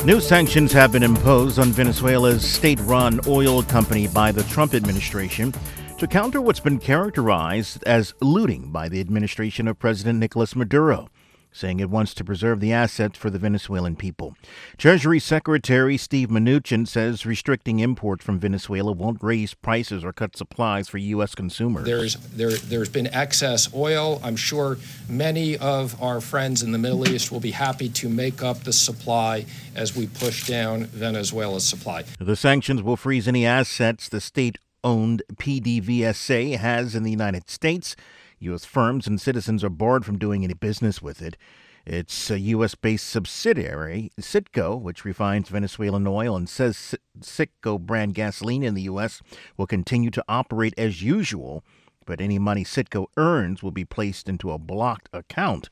New sanctions have been imposed on Venezuela's state-run oil company by the Trump administration to counter what's been characterized as looting by the administration of President Nicolas Maduro, saying it wants to preserve the assets for the Venezuelan people. Treasury Secretary Steve Mnuchin says restricting imports from Venezuela won't raise prices or cut supplies for U.S. consumers. There's been excess oil. I'm sure many of our friends in the Middle East will be happy to make up the supply as we push down Venezuela's supply. The sanctions will freeze any assets the state-owned PDVSA has in the United States. U.S. firms and citizens are barred from doing any business with it. Its a U.S.-based subsidiary, Citgo, which refines Venezuelan oil and says Citgo brand gasoline in the U.S., will continue to operate as usual, but any money Citgo earns will be placed into a blocked account.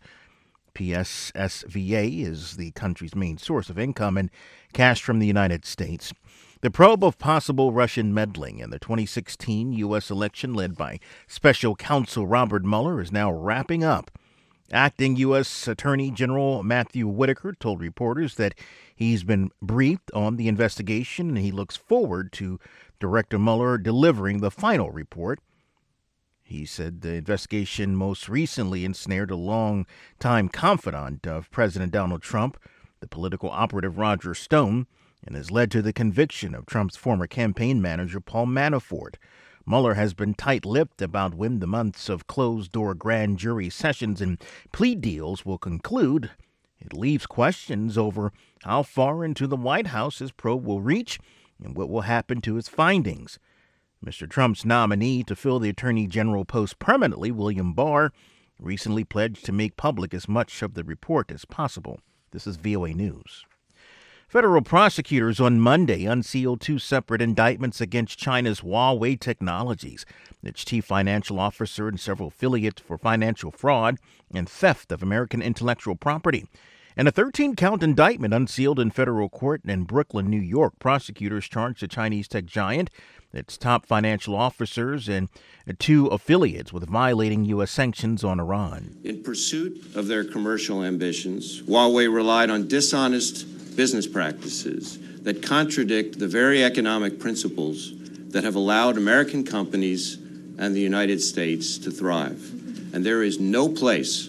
PSSVA is the country's main source of income and cash from the United States. The probe of possible Russian meddling in the 2016 U.S. election led by Special Counsel Robert Mueller is now wrapping up. Acting U.S. Attorney General Matthew Whitaker told reporters that he's been briefed on the investigation and he looks forward to Director Mueller delivering the final report. He said the investigation most recently ensnared a long-time confidant of President Donald Trump, the political operative Roger Stone, and has led to the conviction of Trump's former campaign manager, Paul Manafort. Mueller has been tight-lipped about when the months of closed-door grand jury sessions and plea deals will conclude. It leaves questions over how far into the White House his probe will reach and what will happen to its findings. Mr. Trump's nominee to fill the Attorney General post permanently, William Barr, recently pledged to make public as much of the report as possible. This is VOA News. Federal prosecutors on Monday unsealed two separate indictments against China's Huawei Technologies, its chief financial officer and several affiliates for financial fraud and theft of American intellectual property. And a 13-count indictment unsealed in federal court in Brooklyn, New York. Prosecutors charged the Chinese tech giant, its top financial officers, and two affiliates with violating U.S. sanctions on Iran. In pursuit of their commercial ambitions, Huawei relied on dishonest business practices that contradict the very economic principles that have allowed American companies and the United States to thrive. And there is no place,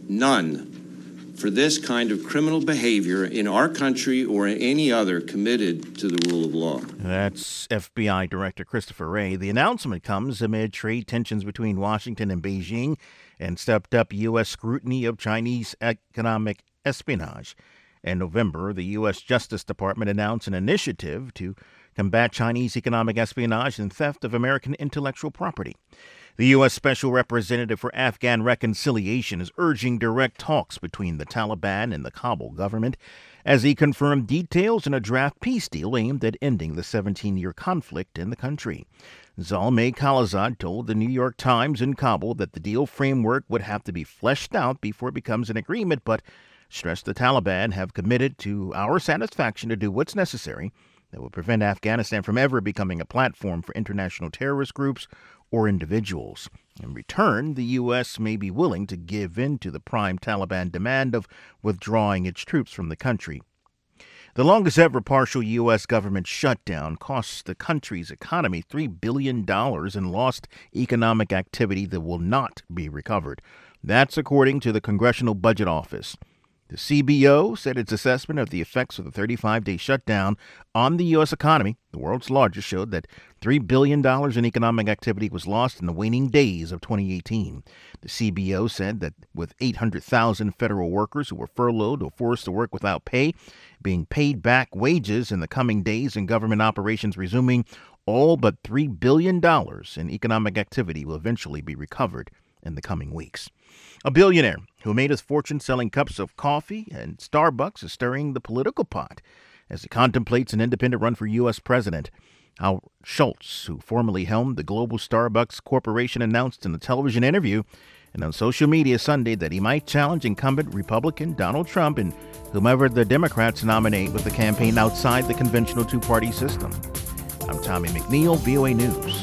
none, for this kind of criminal behavior in our country or in any other committed to the rule of law. That's FBI Director Christopher Wray. The announcement comes amid trade tensions between Washington and Beijing and stepped-up U.S. scrutiny of Chinese economic espionage. In November, the U.S. Justice Department announced an initiative to combat Chinese economic espionage and theft of American intellectual property. The U.S. Special Representative for Afghan Reconciliation is urging direct talks between the Taliban and the Kabul government as he confirmed details in a draft peace deal aimed at ending the 17-year conflict in the country. Zalmay Khalilzad told the New York Times in Kabul that the deal framework would have to be fleshed out before it becomes an agreement, but stressed the Taliban have committed to our satisfaction to do what's necessary that will prevent Afghanistan from ever becoming a platform for international terrorist groups or individuals. In return, the U.S. may be willing to give in to the prime Taliban demand of withdrawing its troops from the country. The longest ever partial U.S. government shutdown costs the country's economy $3 billion in lost economic activity that will not be recovered. That's according to the Congressional Budget Office. The CBO said its assessment of the effects of the 35-day shutdown on the U.S. economy, the world's largest, showed that $3 billion in economic activity was lost in the waning days of 2018. The CBO said that with 800,000 federal workers who were furloughed or forced to work without pay being paid back wages in the coming days and government operations resuming, all but $3 billion in economic activity will eventually be recovered in the coming weeks. A billionaire who made his fortune selling cups of coffee and Starbucks is stirring the political pot as he contemplates an independent run for U.S. president. Howard Schultz, who formerly helmed the global Starbucks Corporation, announced in a television interview and on social media Sunday that he might challenge incumbent Republican Donald Trump and whomever the Democrats nominate with the campaign outside the conventional two-party system. I'm Tommy McNeil, VOA News.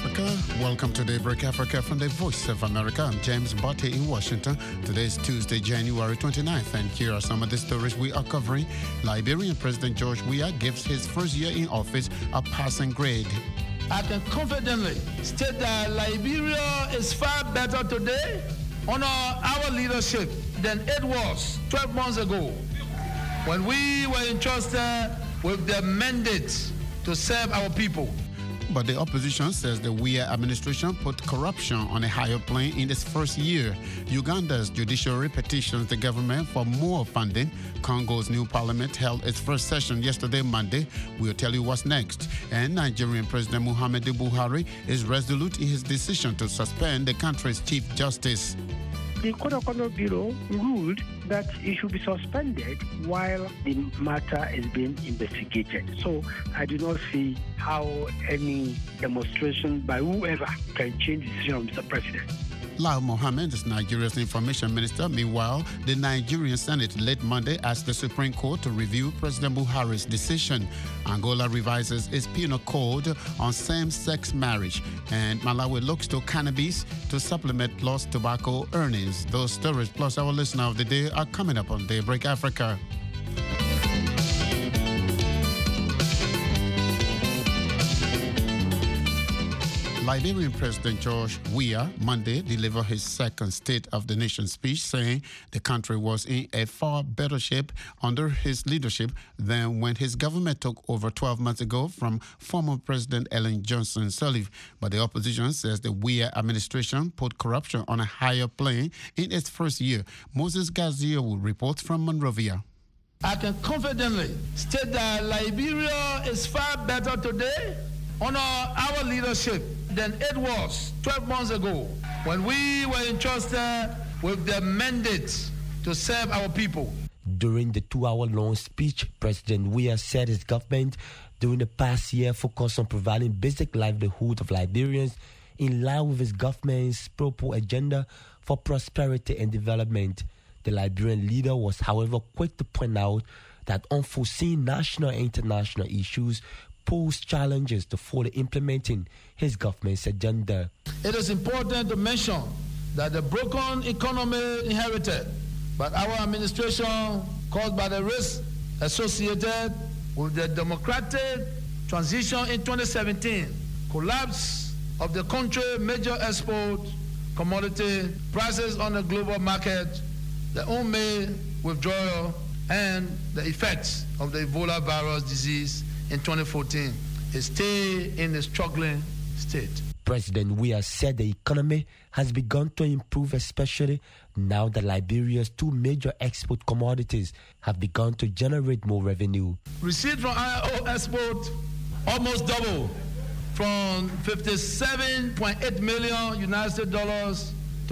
Africa. Welcome to Daybreak Africa from the Voice of America. I'm James Botte in Washington. Today is Tuesday, January 29th, and here are some of the stories we are covering. Liberian President George Weah gives his first year in office a passing grade. I can confidently state that Liberia is far better today under our leadership than it was 12 months ago when we were entrusted with the mandate to serve our people. But the opposition says the Weah administration put corruption on a higher plane in its first year. Uganda's judiciary petitions the government for more funding. Congo's new parliament held its first session yesterday, Monday. We'll tell you what's next. And Nigerian President Muhammadu Buhari is resolute in his decision to suspend the country's Chief Justice. The Code of Conduct Bureau ruled that it should be suspended while the matter is being investigated. So I do not see how any demonstration by whoever can change the decision of Mr. President. Lai Mohammed is Nigeria's information minister. Meanwhile, the Nigerian Senate late Monday asked the Supreme Court to review President Buhari's decision. Angola revises its penal code on same-sex marriage, and Malawi looks to cannabis to supplement lost tobacco earnings. Those stories plus our listener of the day are coming up on Daybreak Africa. Liberian President George Weah Monday delivered his second State of the Nation speech, saying the country was in a far better shape under his leadership than when his government took over 12 months ago from former President Ellen Johnson Sirleaf. But the opposition says the Weah administration put corruption on a higher plane in its first year. Moses Gazio will report from Monrovia. I can confidently state that Liberia is far better today under our leadership than it was 12 months ago when we were entrusted with the mandate to serve our people. During the 2-hour-long speech, President Weah said his government during the past year focused on providing basic livelihood of Liberians in line with his government's pro-poor agenda for prosperity and development. The Liberian leader was, however, quick to point out that unforeseen national and international issues pose challenges to fully implementing his government's agenda. It is important to mention that the broken economy inherited by our administration, caused by the risks associated with the democratic transition in 2017, collapse of the country's major export commodity prices on the global market, the UNME withdrawal, and the effects of the Ebola virus disease in 2014, it stayed in a struggling state. President Weah said the economy has begun to improve, especially now that Liberia's two major export commodities have begun to generate more revenue. Receipts from IO export almost doubled from $57.8 million United States dollars to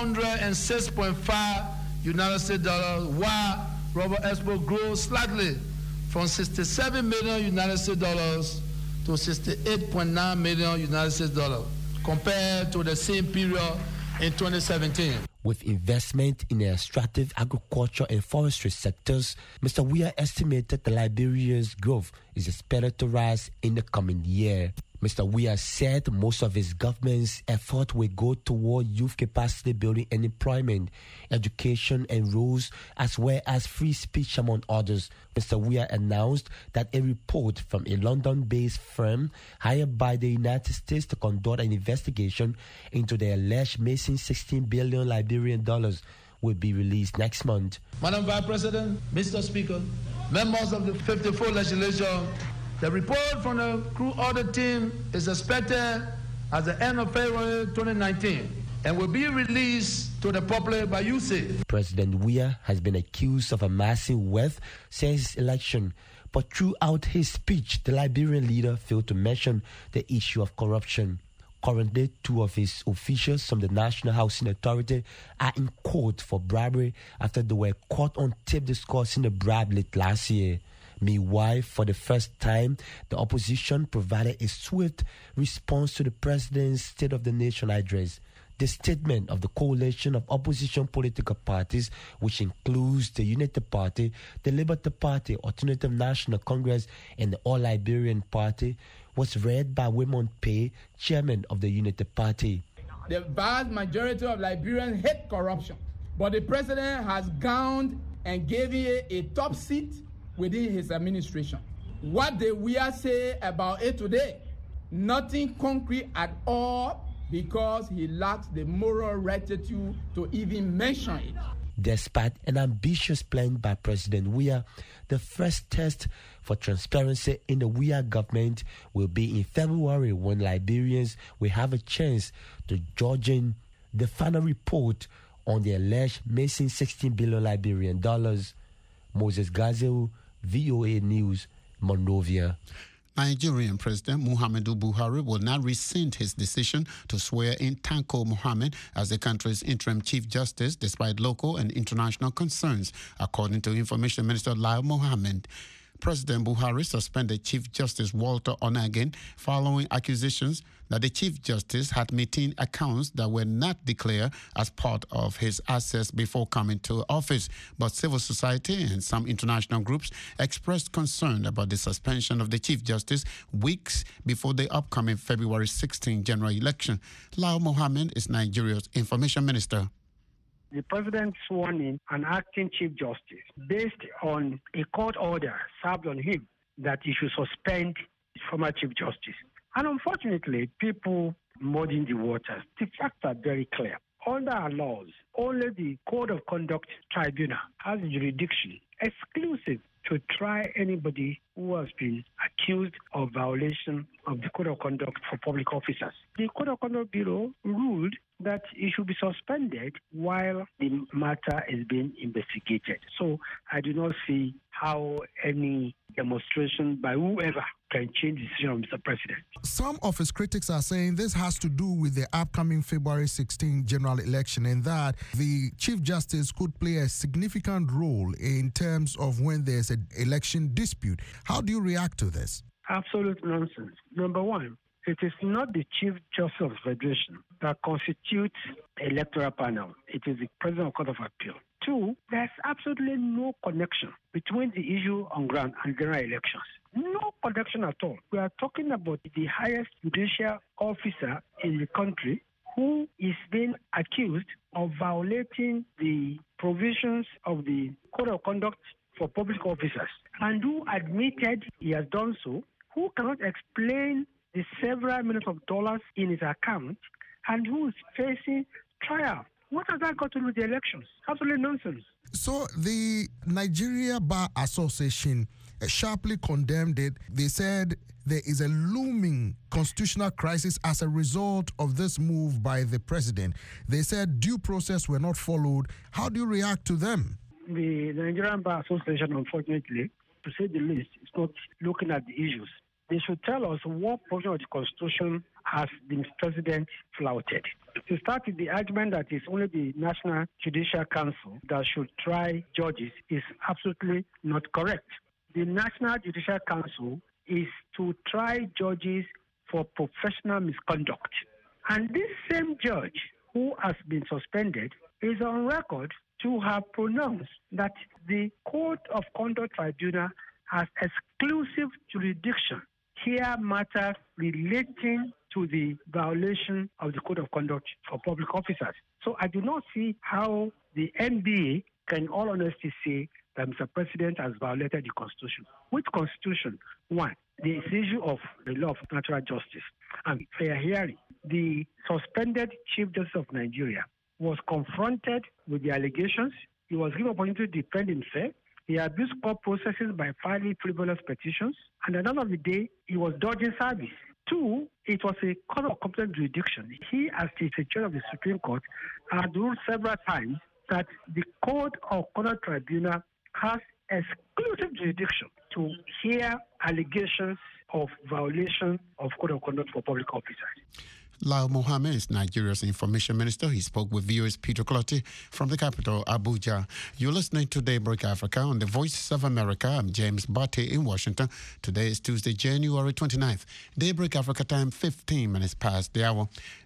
$106.5 United States dollars, while rubber export grew slightly from $67 million United States dollars to $68.9 million United States dollars compared to the same period in 2017. With investment in the extractive agriculture and forestry sectors, Mr. Weah estimated that Liberia's growth is expected to rise in the coming year. Mr. Weah said most of his government's effort will go toward youth capacity building and employment, education and roads, as well as free speech, among others. Mr. Weah announced that a report from a London-based firm hired by the United States to conduct an investigation into the alleged missing $16 billion Liberian dollars will be released next month. Madam Vice President, Mr. Speaker, members of the 54th Legislature, the report from the crew audit team is expected at the end of February 2019 and will be released to the public by USAID. President Weah has been accused of amassing wealth since his election, but throughout his speech, the Liberian leader failed to mention the issue of corruption. Currently, two of his officials from the National Housing Authority are in court for bribery after they were caught on tape discussing the bribe late last year. Meanwhile, for the first time, the opposition provided a swift response to the president's State of the Nation address. The statement of the coalition of opposition political parties, which includes the United Party, the Liberty Party, Alternative National Congress, and the All-Liberian Party, was read by Raymond Pay, chairman of the United Party. The vast majority of Liberians hate corruption, but the president has gowned and gave it a top seat within his administration. What did we say about it today? Nothing concrete at all, because he lacks the moral rectitude to even mention it. Despite an ambitious plan by President Weah, the first test for transparency in the Weah government will be in February, when Liberians will have a chance to judge in the final report on the alleged missing $16 billion Liberian dollars. Moses Gazelle, VOA News, Monrovia. Nigerian President Muhammadu Buhari will now rescind his decision to swear in Tanko Muhammad as the country's interim Chief Justice, despite local and international concerns, according to Information Minister Lai Mohammed. President Buhari suspended Chief Justice Walter Onagin following accusations that the Chief Justice had maintained accounts that were not declared as part of his assets before coming to office. But civil society and some international groups expressed concern about the suspension of the Chief Justice weeks before the upcoming February 16 general election. Lai Mohammed is Nigeria's Information Minister. The president sworn in an acting Chief Justice based on a court order served on him that he should suspend the former Chief Justice. And unfortunately, people muddying the waters. The facts are very clear. Under our laws, only the Code of Conduct Tribunal has jurisdiction exclusive to try anybody who has been accused of violation of the Code of Conduct for public officers. The Code of Conduct Bureau ruled that it should be suspended while the matter is being investigated. So I do not see how any demonstration by whoever can change the decision of Mr. President. Some of his critics are saying this has to do with the upcoming February 16 general election, and that the Chief Justice could play a significant role in terms of when there's an election dispute. How do you react to this? Absolute nonsense. Number one, it is not the Chief Justice of the Federation that constitutes the electoral panel. It is the President of the Court of Appeal. Two, there's absolutely no connection between the issue on ground and general elections. No connection at all. We are talking about the highest judicial officer in the country who is being accused of violating the provisions of the Code of Conduct for public officers, and who admitted he has done so, who cannot explain the several millions of dollars in his account, and who is facing trial. What has that got to do with the elections? Absolutely nonsense. So the Nigeria Bar Association sharply condemned it. They said there is a looming constitutional crisis as a result of this move by the president. They said due process were not followed. How do you react to them? The Nigerian Bar Association, unfortunately, to say the least, is not looking at the issues. They should tell us what portion of the Constitution has the president flouted. To start with, the argument that it's only the National Judicial Council that should try judges is absolutely not correct. The National Judicial Council is to try judges for professional misconduct. And this same judge who has been suspended is on record to have pronounced that the Code of Conduct Tribunal has exclusive jurisdiction hear matters relating to the violation of the Code of Conduct for public officers. So I do not see how the NBA can, in all honesty, say that Mr. President has violated the Constitution. Which Constitution? One, the issue of the law of natural justice and fair hearing. The suspended Chief Justice of Nigeria was confronted with the allegations. He was given opportunity to defend himself. He abused court processes by filing frivolous petitions. And at the end of the day, he was dodging service. Two, it was a court of competent jurisdiction. He, as the chair of the Supreme Court, had ruled several times that the Code of Conduct Tribunal has exclusive jurisdiction to hear allegations of violation of Code of Conduct for public officers. Lai Mohammed is Nigeria's Information Minister. He spoke with VOA's Peter Clottey from the capital, Abuja. You're listening to Daybreak Africa on the Voice of America. I'm James Barty in Washington. Today is Tuesday, January 29th. Daybreak Africa time, 15 minutes past the hour.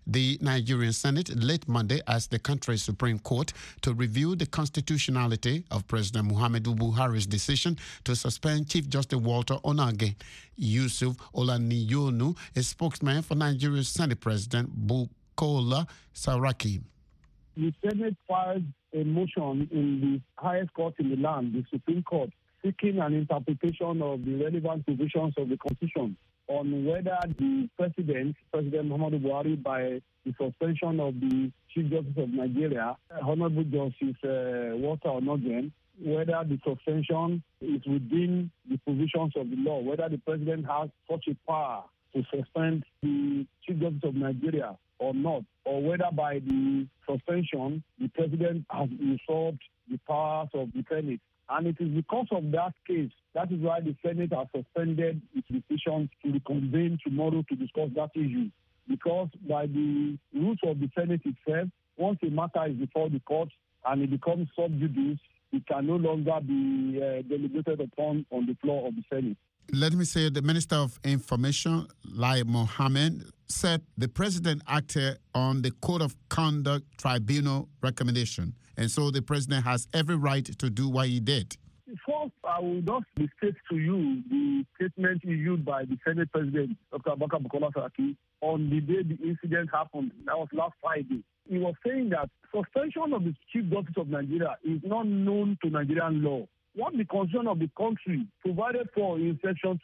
The Nigerian Senate late Monday asked the country's Supreme Court to review the constitutionality of President Muhammadu Buhari's decision to suspend Chief Justice Walter Onage. Yusuf Olaniyonu, a spokesman for Nigeria's Senate President Bukola Saraki. The Senate filed a motion in the highest court in the land, the Supreme Court, seeking an interpretation of the relevant provisions of the Constitution on whether the President Muhammadu Buhari, by the suspension of the Chief Justice of Nigeria, Honorable Justice Walter Onage, whether the suspension is within the provisions of the law, whether the President has such a power to suspend the Chief Justice of Nigeria or not, or whether by the suspension the President has usurped the powers of the Senate. And it is because of that case, that is why the Senate has suspended its decision to reconvene tomorrow to discuss that issue. Because by the rules of the Senate itself, once a matter is before the court and it becomes sub judice, it can no longer be deliberated upon on the floor of the Senate. Let me say the Minister of Information, Lai Mohammed, said the President acted on the Code of Conduct Tribunal recommendation, and so the President has every right to do what he did. First, I will just state to you the statement issued by the Senate President, Dr. Abubakar Bukola Saraki, on the day the incident happened. That was last Friday. He was saying that suspension of the Chief Justice of Nigeria is not known to Nigerian law. What the constitution of the country provided for in section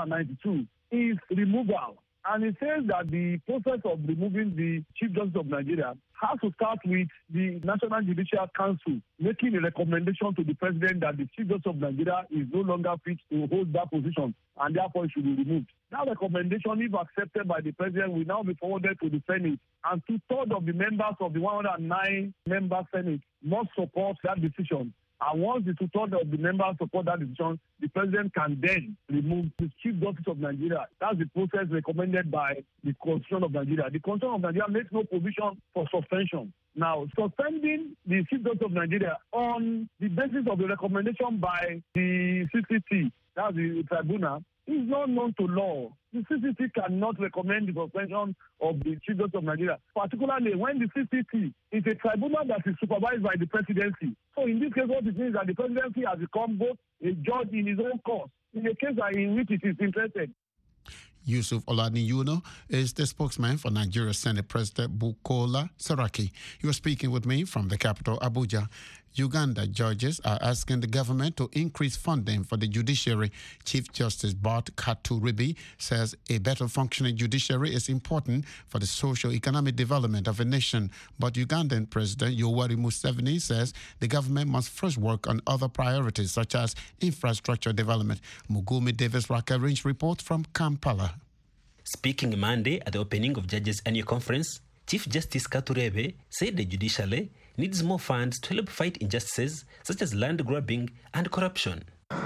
292 is removal. And it says that the process of removing the Chief Justice of Nigeria has to start with the National Judicial Council making a recommendation to the President that the Chief Justice of Nigeria is no longer fit to hold that position and therefore it should be removed. That recommendation, if accepted by the President, will now be forwarded to the Senate, and 2/3 of the members of the 109-member Senate must support that decision. And once the 2/3 of the members support that decision, the President can then remove the Chief Justice of Nigeria. That's the process recommended by the Constitution of Nigeria. The Constitution of Nigeria makes no provision for suspension. Now, suspending the Chief Justice of Nigeria on the basis of the recommendation by the CCT, that's the tribunal, is not known to law. The CCT cannot recommend the suspension of the Chief Justice of Nigeria, particularly when the CCT is a tribunal that is supervised by the presidency. So in this case, what it means is that the presidency has become both a judge in his own cause, in a case in which it is interested. Yusuf Olaniyonu is the spokesman for Nigeria Senate President Bukola Saraki. He was speaking with me from the capital, Abuja. Uganda judges are asking the government to increase funding for the judiciary. Chief Justice Bart Katuribi says a better functioning judiciary is important for the socio-economic development of a nation. But Ugandan President Yoweri Museveni says the government must first work on other priorities such as infrastructure development. Mugumi Davis-Rakarinch reports from Kampala. Speaking Monday at the opening of Judges' Annual Conference, Chief Justice Katurebe said the judiciary needs more funds to help fight injustices such as land grabbing and corruption.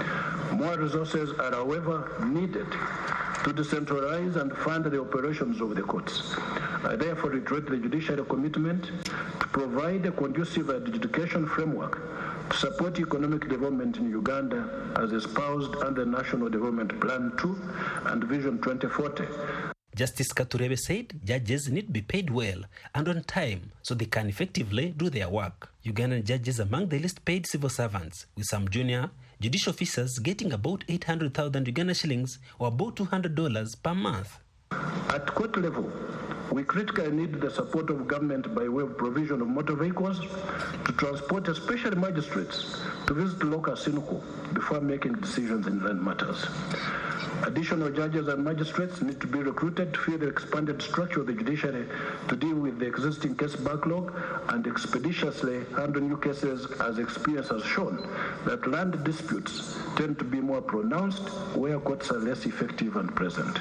More resources are, however, needed to decentralize and fund the operations of the courts. I therefore reiterate the judiciary commitment to provide a conducive adjudication framework to support economic development in Uganda as espoused under National Development Plan 2 and Vision 2040. Justice Katurebe said judges need to be paid well and on time so they can effectively do their work. Ugandan judges are among the least paid civil servants, with some junior judicial officers getting about 800,000 Uganda shillings or about $200 per month. At court level, we critically need the support of government by way of provision of motor vehicles to transport especially magistrates to visit local Sinuku before making decisions in land matters. Additional judges and magistrates need to be recruited to fill the expanded structure of the judiciary to deal with the existing case backlog and expeditiously handle new cases, as experience has shown that land disputes tend to be more pronounced where courts are less effective and present.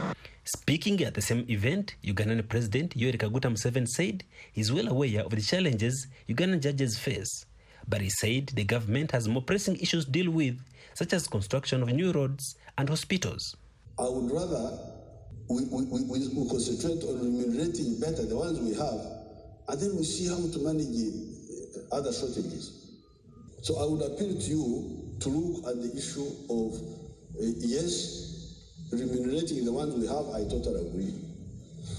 Speaking at the same event, Ugandan President Yoweri Kaguta Museveni said he's well aware of the challenges Ugandan judges face. But he said the government has more pressing issues to deal with, such as construction of new roads and hospitals. I would rather we concentrate on remunerating better the ones we have, and then we see how to manage other shortages. So I would appeal to you to look at the issue of, yes, remunerating the ones we have, I totally agree.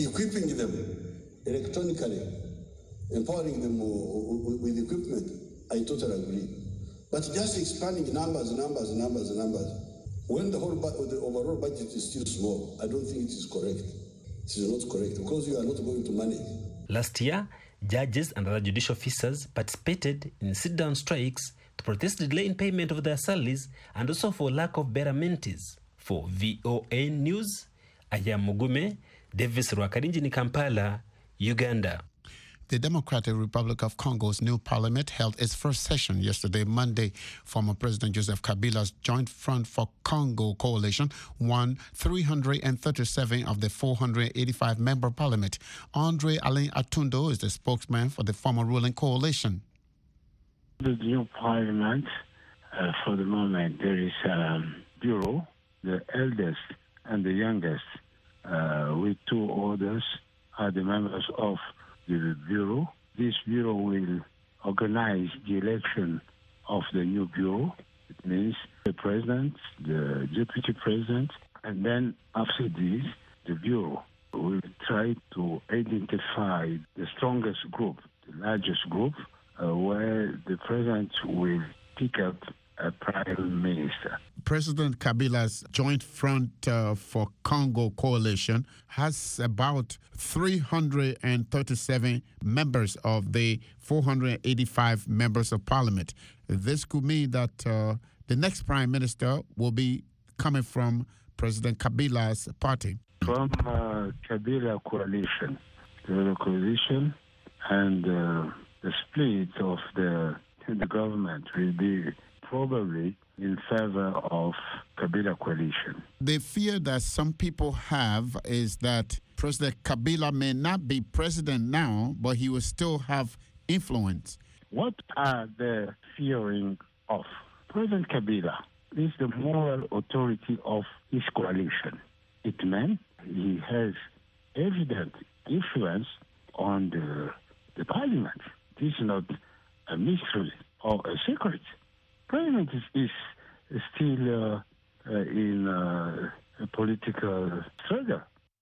equipping them electronically, empowering them with equipment, I totally agree. But just expanding numbers, when the overall budget is still small, I don't think it is correct. It is not correct because you are not going to manage. Last year, judges and other judicial officers participated in sit-down strikes to protest the delay in payment of their salaries and also for lack of better amenities. For VOA News, I am Mugume, Davis Rwakarinji in Kampala, Uganda. The Democratic Republic of Congo's new parliament held its first session yesterday, Monday. Former President Joseph Kabila's Joint Front for Congo coalition won 337 of the 485-member parliament. Andre Alain Atundo is the spokesman for the former ruling coalition. The new parliament, for the moment, there is a bureau, the eldest and the youngest, with two others are the members of the bureau. This bureau will organize the election of the new bureau. It means the president, the deputy president, and then after this, the bureau will try to identify the strongest group, the largest group, where the president will pick up a prime minister. President Kabila's Joint Front for Congo coalition has about 337 members of the 485 members of parliament. This could mean that the next prime minister will be coming from President Kabila's party. From Kabila coalition, the coalition and the split of the government will be probably in favor of Kabila coalition. The fear that some people have is that President Kabila may not be president now, but he will still have influence. What are they fearing of? President Kabila is the moral authority of his coalition. It means he has evident influence on the parliament. This is not a mystery or a secret. Parliament is still in a political struggle.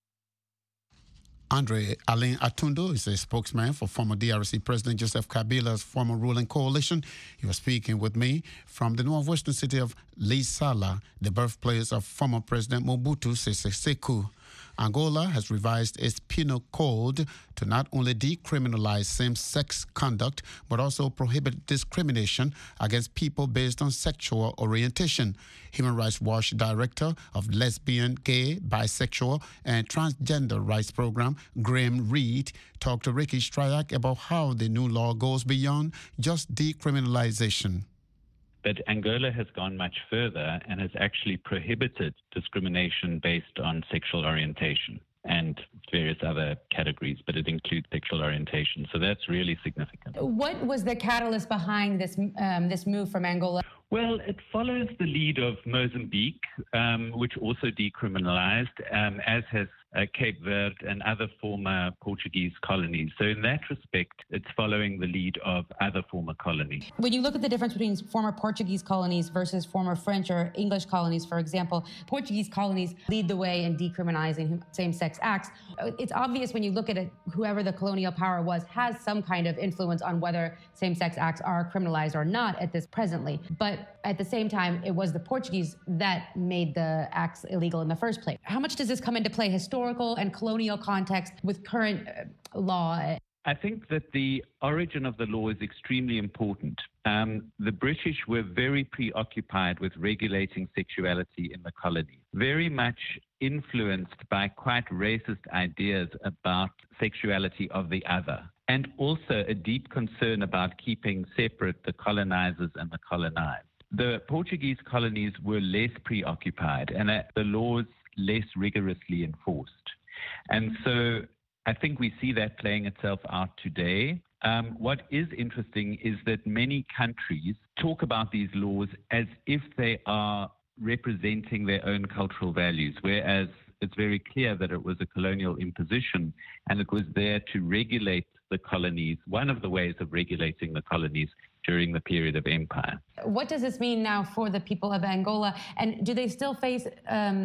Andre Alain Atundo is a spokesman for former DRC President Joseph Kabila's former ruling coalition. He was speaking with me from the northwestern city of Lisala, the birthplace of former President Mobutu Sese Seko. Angola has revised its penal code to not only decriminalize same-sex conduct, but also prohibit discrimination against people based on sexual orientation. Human Rights Watch Director of Lesbian, Gay, Bisexual, and Transgender Rights Program, Graham Reed, talked to Ricky Stryak about how the new law goes beyond just decriminalization. But Angola has gone much further and has actually prohibited discrimination based on sexual orientation and various other categories, but it includes sexual orientation. So that's really significant. What was the catalyst behind this move from Angola? Well, it follows the lead of Mozambique, which also decriminalized, as has Cape Verde and other former Portuguese colonies. So in that respect, it's following the lead of other former colonies. When you look at the difference between former Portuguese colonies versus former French or English colonies, for example, Portuguese colonies lead the way in decriminalizing same-sex acts. It's obvious when you look at it, whoever the colonial power was has some kind of influence on whether same-sex acts are criminalized or not at this presently. But at the same time, it was the Portuguese that made the acts illegal in the first place. How much does this come into play, historical and colonial context, with current law? I think that the origin of the law is extremely important. The British were very preoccupied with regulating sexuality in the colony, very much influenced by quite racist ideas about sexuality of the other, and also a deep concern about keeping separate the colonizers and the colonized. The Portuguese colonies were less preoccupied and the laws less rigorously enforced. And so I think we see that playing itself out today. What is interesting is that many countries talk about these laws as if they are representing their own cultural values, whereas it's very clear that it was a colonial imposition and it was there to regulate the colonies, one of the ways of regulating the colonies during the period of empire. What does this mean now for the people of Angola? And do they still face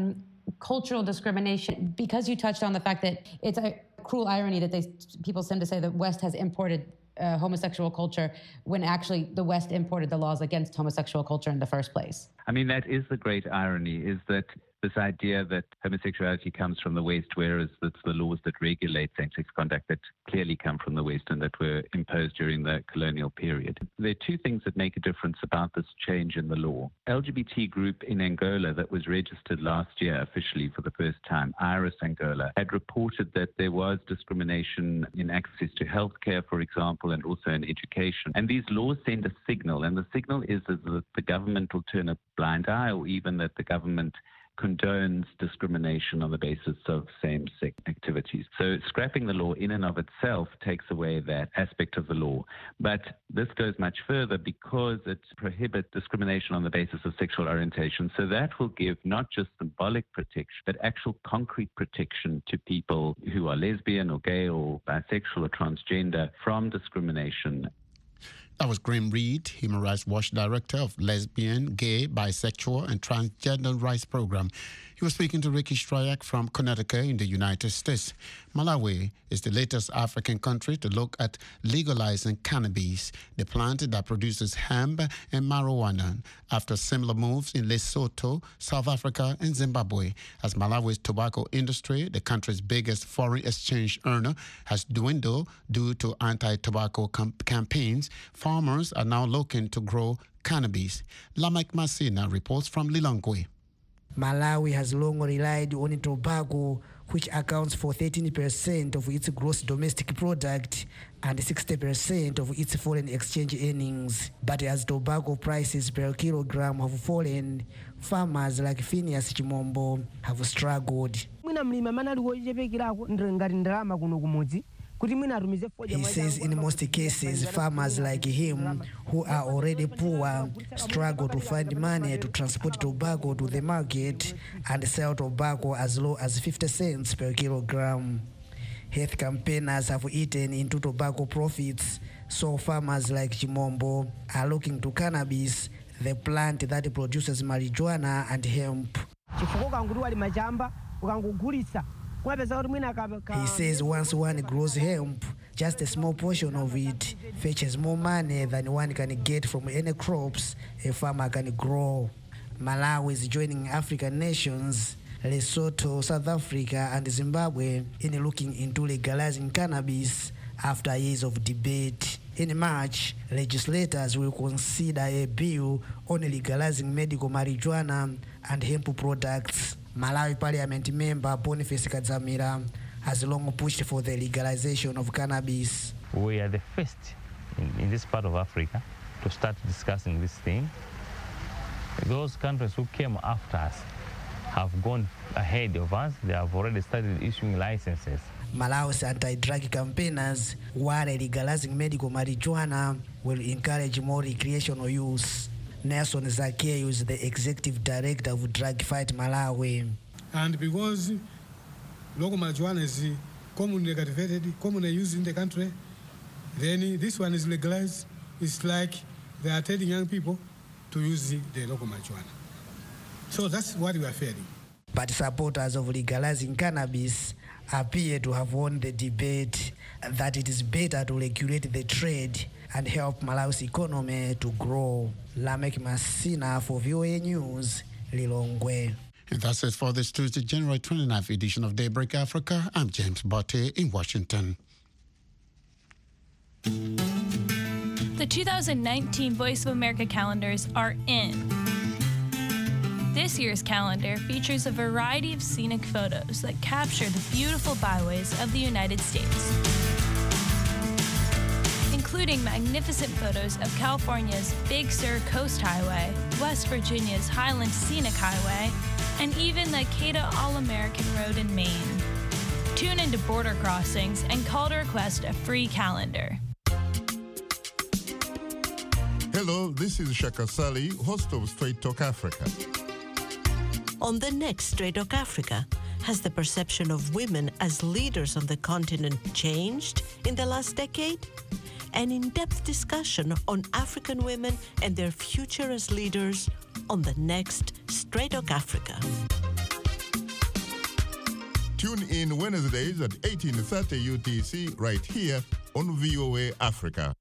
cultural discrimination, because you touched on the fact that it's a cruel irony that people tend to say the West has imported homosexual culture when actually the West imported the laws against homosexual culture in the first place. I mean, that is the great irony, is that this idea that homosexuality comes from the West, whereas it's the laws that regulate same-sex conduct that clearly come from the West and that were imposed during the colonial period. There are two things that make a difference about this change in the law. LGBT group in Angola that was registered last year officially for the first time, Iris Angola, had reported that there was discrimination in access to healthcare, for example, and also in education. And these laws send a signal, and the signal is that the government will turn a blind eye, or even that the government condones discrimination on the basis of same-sex activities. So scrapping the law in and of itself takes away that aspect of the law. But this goes much further because it prohibits discrimination on the basis of sexual orientation. So that will give not just symbolic protection, but actual concrete protection to people who are lesbian or gay or bisexual or transgender from discrimination. That was Graham Reed, Human Rights Watch Director of Lesbian, Gay, Bisexual and Transgender Rights Program. He was speaking to Ricky Strayak from Connecticut in the United States. Malawi is the latest African country to look at legalizing cannabis, the plant that produces hemp and marijuana, after similar moves in Lesotho, South Africa, and Zimbabwe. As Malawi's tobacco industry, the country's biggest foreign exchange earner, has dwindled due to anti-tobacco campaigns, farmers are now looking to grow cannabis. Lamek Masina reports from Lilongwe. Malawi has long relied on tobacco, which accounts for 13% of its gross domestic product and 60% of its foreign exchange earnings. But as tobacco prices per kilogram have fallen, farmers like Phineas Chimombo have struggled. He says in most cases, farmers like him, who are already poor, struggle to find money to transport tobacco to the market and sell tobacco as low as 50 cents per kilogram. Health campaigners have eaten into tobacco profits, so farmers like Chimombo are looking to cannabis, the plant that produces marijuana and hemp. He says once one grows hemp, just a small portion of it fetches more money than one can get from any crops a farmer can grow. Malawi is joining African nations, Lesotho, South Africa, and Zimbabwe in looking into legalizing cannabis after years of debate. In March, legislators will consider a bill on legalizing medical marijuana and hemp products. Malawi Parliament member Boniface Kadzamira has long pushed for the legalization of cannabis. We are the first in this part of Africa to start discussing this thing. Those countries who came after us have gone ahead of us. They have already started issuing licenses. Malawi's anti-drug campaigners worry legalizing medical marijuana will encourage more recreational use. Nelson Zakeu is the executive director of Drug Fight Malawi. And because local marijuana is commonly cultivated, commonly used in the country, then this one is legalized. It's like they are telling young people to use the local marijuana. So that's what we are fearing. But supporters of legalizing cannabis appear to have won the debate that it is better to regulate the trade and help Malawi's economy to grow. Lamek Masina for VOA News, Lilongwe. And that's it for this Tuesday, January 29th edition of Daybreak Africa. I'm James Botte in Washington. The 2019 Voice of America calendars are in. This year's calendar features a variety of scenic photos that capture the beautiful byways of the United States, including magnificent photos of California's Big Sur Coast Highway, West Virginia's Highland Scenic Highway, and even the Acada All-American Road in Maine. Tune into border crossings and call to request a free calendar. Hello, this is Shaka Sali, host of Straight Talk Africa. On the next Straight Talk Africa, has the perception of women as leaders on the continent changed in the last decade? An in-depth discussion on African women and their future as leaders on the next Straight Talk Africa. Tune in Wednesdays at 18:30 UTC right here on VOA Africa.